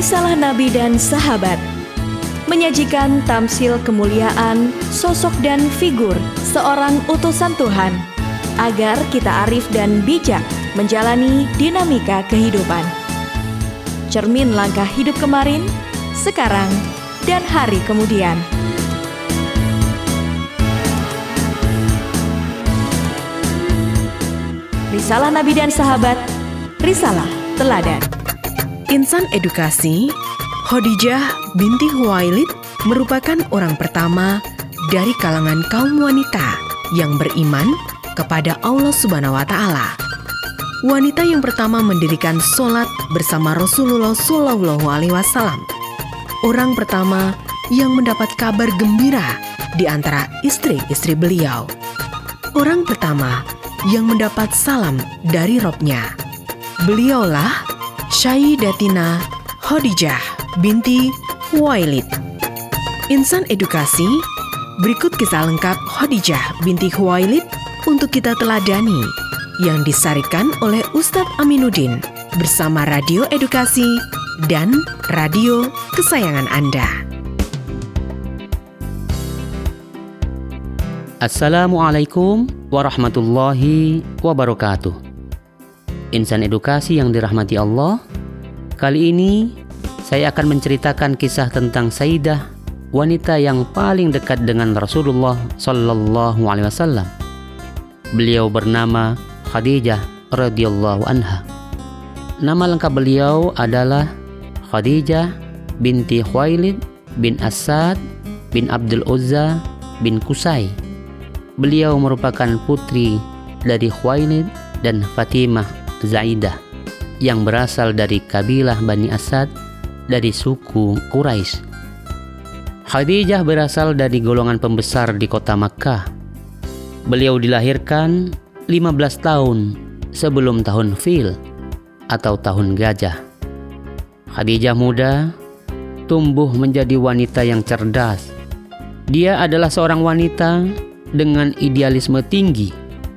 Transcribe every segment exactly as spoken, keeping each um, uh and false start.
Risalah Nabi dan Sahabat menyajikan tamsil kemuliaan, sosok dan figur seorang utusan Tuhan agar kita arif dan bijak menjalani dinamika kehidupan. Cermin langkah hidup kemarin, sekarang, dan hari kemudian. Risalah Nabi dan Sahabat, Risalah Teladan. Insan edukasi, Khadijah binti Khuwailid merupakan orang pertama dari kalangan kaum wanita yang beriman kepada Allah Subhanahu wa Ta'ala. Wanita yang pertama mendirikan sholat bersama Rasulullah Shallallahu Alaihi Wasallam. Orang pertama yang mendapat kabar gembira di antara istri-istri beliau. Orang pertama yang mendapat salam dari Robnya. Beliaulah Sayyidatina Khadijah binti Khuwailid. Insan edukasi, berikut kisah lengkap Khadijah binti Khuwailid untuk kita teladani yang disarikan oleh Ustadz Aminuddin bersama Radio Edukasi dan radio kesayangan Anda. Assalamualaikum warahmatullahi wabarakatuh. Insan edukasi yang dirahmati Allah, kali ini saya akan menceritakan kisah tentang Sayyidah, wanita yang paling dekat dengan Rasulullah Sallallahu Alaihi Wasallam. Beliau bernama Khadijah radhiyallahu anha. Nama lengkap beliau adalah Khadijah binti Khuwailid bin Asad bin Abdul Uzza bin Qusay. Beliau merupakan putri dari Khuwailid dan Fatimah Zaidah yang berasal dari kabilah Bani Asad dari suku Quraisy. Khadijah berasal dari golongan pembesar di kota Makkah. Beliau dilahirkan lima belas tahun sebelum tahun Fil atau tahun gajah. Khadijah muda tumbuh menjadi wanita yang cerdas. Dia adalah seorang wanita dengan idealisme tinggi,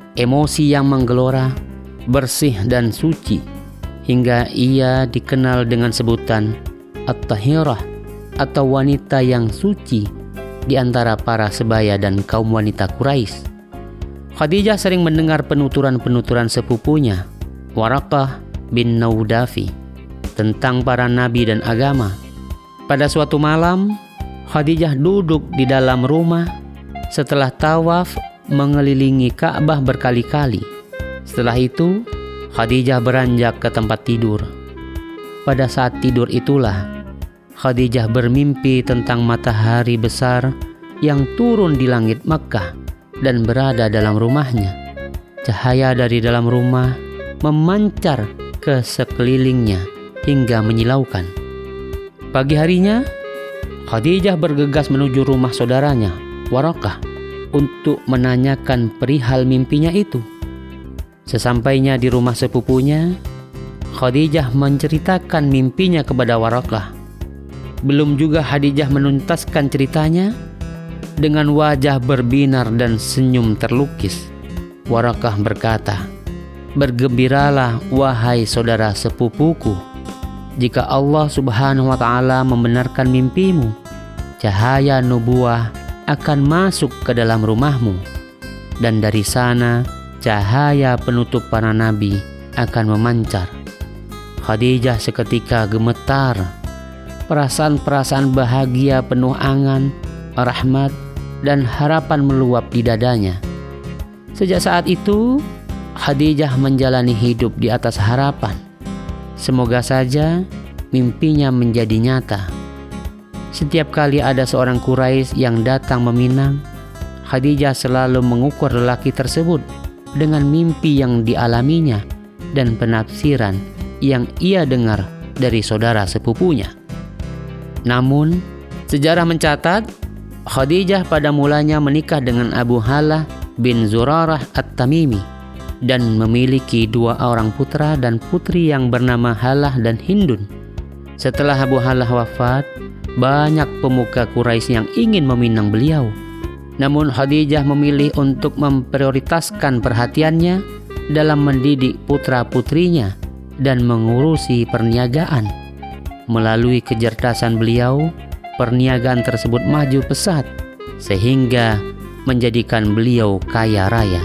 emosi yang menggelora, bersih dan suci, hingga ia dikenal dengan sebutan At-Tahirah atau wanita yang suci di antara para sebaya dan kaum wanita Quraisy. Khadijah sering mendengar penuturan-penuturan sepupunya, Waraqah bin Naudafi, tentang para nabi dan agama. Pada suatu malam, Khadijah duduk di dalam rumah setelah tawaf mengelilingi Ka'bah berkali-kali. Setelah itu, Khadijah beranjak ke tempat tidur. Pada saat tidur itulah, Khadijah bermimpi tentang matahari besar yang turun di langit Makkah dan berada dalam rumahnya. Cahaya dari dalam rumah memancar ke sekelilingnya hingga menyilaukan. Pagi harinya, Khadijah bergegas menuju rumah saudaranya, Waraqah, untuk menanyakan perihal mimpinya itu. Sesampainya di rumah sepupunya, Khadijah menceritakan mimpinya kepada Waraqah. Belum juga Khadijah menuntaskan ceritanya, dengan wajah berbinar dan senyum terlukis, Waraqah berkata, "Bergembiralah wahai saudara sepupuku, jika Allah Subhanahu wa Ta'ala membenarkan mimpimu, cahaya nubuwah akan masuk ke dalam rumahmu, dan dari sana cahaya penutup para nabi akan memancar." Khadijah seketika gemetar. Perasaan-perasaan bahagia penuh angan, rahmat, dan harapan meluap di dadanya. Sejak saat itu, Khadijah menjalani hidup di atas harapan. Semoga saja mimpinya menjadi nyata. Setiap kali ada seorang Quraisy yang datang meminang, Khadijah selalu mengukur lelaki tersebut dengan mimpi yang dialaminya dan penafsiran yang ia dengar dari saudara sepupunya. Namun, sejarah mencatat Khadijah pada mulanya menikah dengan Abu Halah bin Zurarah At-Tamimi dan memiliki dua orang putra dan putri yang bernama Halah dan Hindun. Setelah Abu Halah wafat, banyak pemuka Quraisy yang ingin meminang beliau. Namun Khadijah memilih untuk memprioritaskan perhatiannya dalam mendidik putra-putrinya dan mengurusi perniagaan. Melalui kecerdasan beliau, perniagaan tersebut maju pesat sehingga menjadikan beliau kaya raya.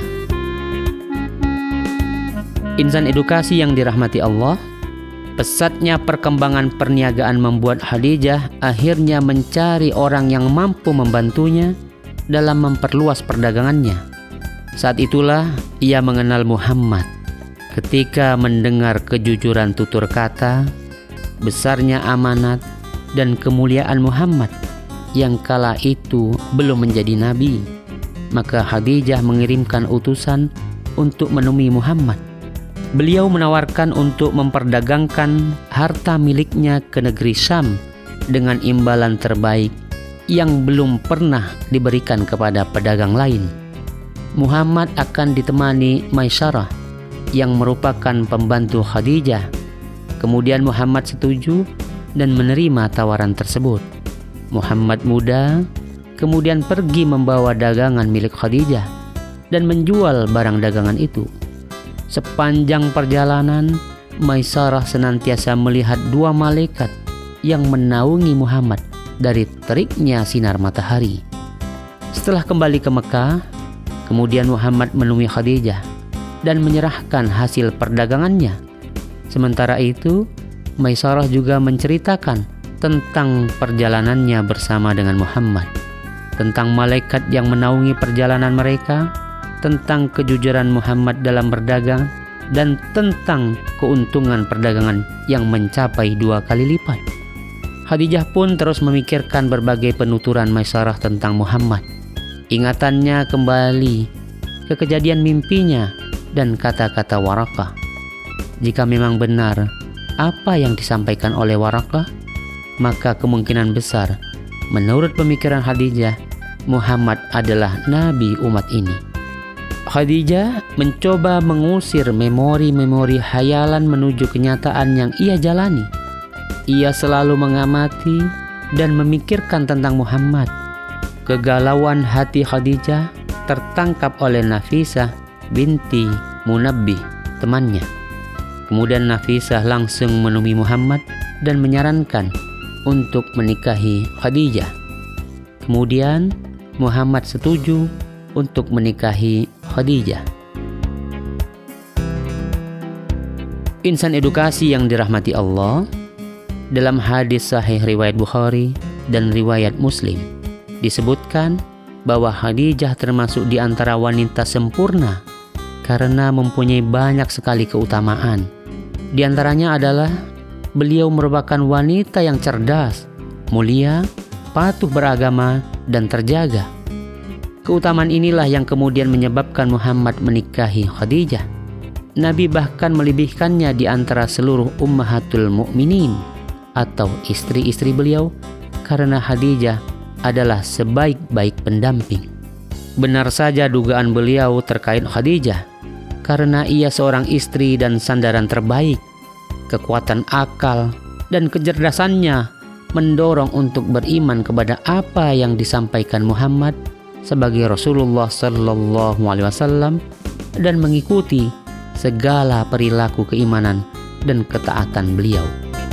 Insan edukasi yang dirahmati Allah, pesatnya perkembangan perniagaan membuat Khadijah akhirnya mencari orang yang mampu membantunya dalam memperluas perdagangannya. Saat itulah ia mengenal Muhammad. Ketika mendengar kejujuran tutur kata, besarnya amanat dan kemuliaan Muhammad yang kala itu belum menjadi nabi, maka Khadijah mengirimkan utusan untuk menemui Muhammad. Beliau menawarkan untuk memperdagangkan harta miliknya ke negeri Syam dengan imbalan terbaik yang belum pernah diberikan kepada pedagang lain. Muhammad akan ditemani Maisyarah yang merupakan pembantu Khadijah. Kemudian Muhammad setuju dan menerima tawaran tersebut. Muhammad muda kemudian pergi membawa dagangan milik Khadijah dan menjual barang dagangan itu. Sepanjang perjalanan, Maisyarah senantiasa melihat dua malaikat yang menaungi Muhammad dari teriknya sinar matahari. Setelah kembali ke Mekah, kemudian Muhammad menemui Khadijah dan menyerahkan hasil perdagangannya. Sementara itu, Maisyarah juga menceritakan tentang perjalanannya bersama dengan Muhammad, tentang malaikat yang menaungi perjalanan mereka, tentang kejujuran Muhammad dalam berdagang, dan tentang keuntungan perdagangan yang mencapai dua kali lipat. Khadijah pun terus memikirkan berbagai penuturan Maisyarah tentang Muhammad. Ingatannya kembali ke kejadian mimpinya dan kata-kata Waraqah. Jika memang benar apa yang disampaikan oleh Waraqah, maka kemungkinan besar menurut pemikiran Khadijah, Muhammad adalah nabi umat ini. Khadijah mencoba mengusir memori-memori hayalan menuju kenyataan yang ia jalani. Ia selalu mengamati dan memikirkan tentang Muhammad. Kegalauan hati Khadijah tertangkap oleh Nafisah binti Munabbih, temannya. Kemudian Nafisah langsung menemui Muhammad dan menyarankan untuk menikahi Khadijah. Kemudian Muhammad setuju untuk menikahi Khadijah. Insan edukasi yang dirahmati Allah, dalam hadis sahih riwayat Bukhari dan riwayat Muslim disebutkan bahwa Khadijah termasuk di antara wanita sempurna karena mempunyai banyak sekali keutamaan. Di antaranya adalah beliau merupakan wanita yang cerdas, mulia, patuh beragama, dan terjaga. Keutamaan inilah yang kemudian menyebabkan Muhammad menikahi Khadijah. Nabi bahkan melebihkannya di antara seluruh ummahatul mukminin atau istri-istri beliau karena Khadijah adalah sebaik-baik pendamping. Benar saja dugaan beliau terkait Khadijah karena ia seorang istri dan sandaran terbaik. Kekuatan akal dan kecerdasannya mendorong untuk beriman kepada apa yang disampaikan Muhammad sebagai Rasulullah Sallallahu Alaihi Wasallam dan mengikuti segala perilaku keimanan dan ketaatan beliau.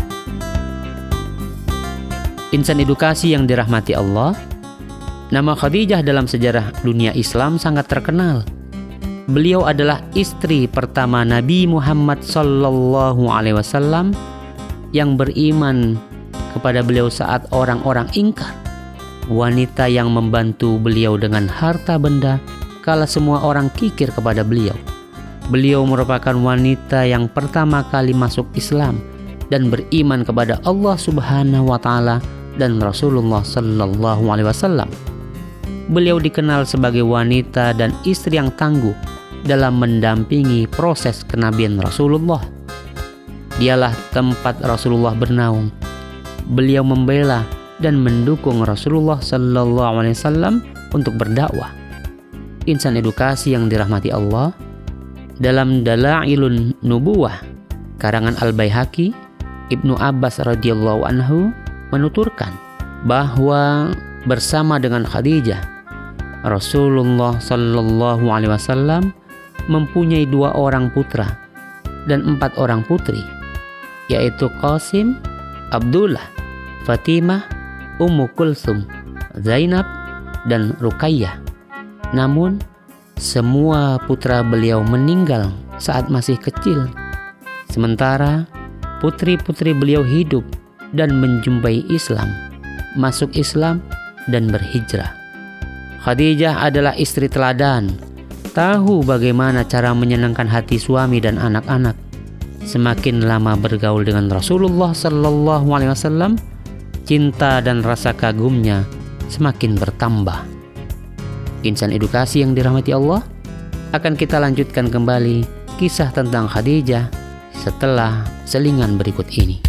Insan edukasi yang dirahmati Allah, nama Khadijah dalam sejarah dunia Islam sangat terkenal. Beliau adalah istri pertama Nabi Muhammad Sallallahu Alaihi Wasallam yang beriman kepada beliau saat orang-orang ingkar. Wanita yang membantu beliau dengan harta benda kala semua orang kikir kepada beliau. Beliau merupakan wanita yang pertama kali masuk Islam dan beriman kepada Allah Subhanahu wa taala dan Rasulullah Sallallahu Alaihi Wasallam. Beliau dikenal sebagai wanita dan istri yang tangguh dalam mendampingi proses kenabian Rasulullah. Dialah tempat Rasulullah bernaung. Beliau membela dan mendukung Rasulullah Sallallahu Alaihi Wasallam untuk berdakwah. Insan edukasi yang dirahmati Allah, dalam Dalailun Nubuwah karangan Al-Baihaqi, Ibnu Abbas radhiyallahu anhu menuturkan bahwa bersama dengan Khadijah, Rasulullah Sallallahu Alaihi Wasallam mempunyai dua orang putra dan empat orang putri, yaitu Qasim, Abdullah, Fatimah, Ummu Kulsum, Zainab, dan Ruqayyah. Namun, semua putra beliau meninggal saat masih kecil. Sementara putri-putri beliau hidup dan menjumpai Islam, masuk Islam dan berhijrah. Khadijah adalah istri teladan, tahu bagaimana cara menyenangkan hati suami dan anak-anak. Semakin lama bergaul dengan Rasulullah Sallallahu Alaihi Wasallam, cinta dan rasa kagumnya semakin bertambah. Insan edukasi yang dirahmati Allah, akan kita lanjutkan kembali kisah tentang Khadijah setelah selingan berikut ini.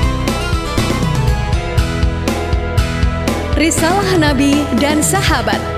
Risalah Nabi dan Sahabat.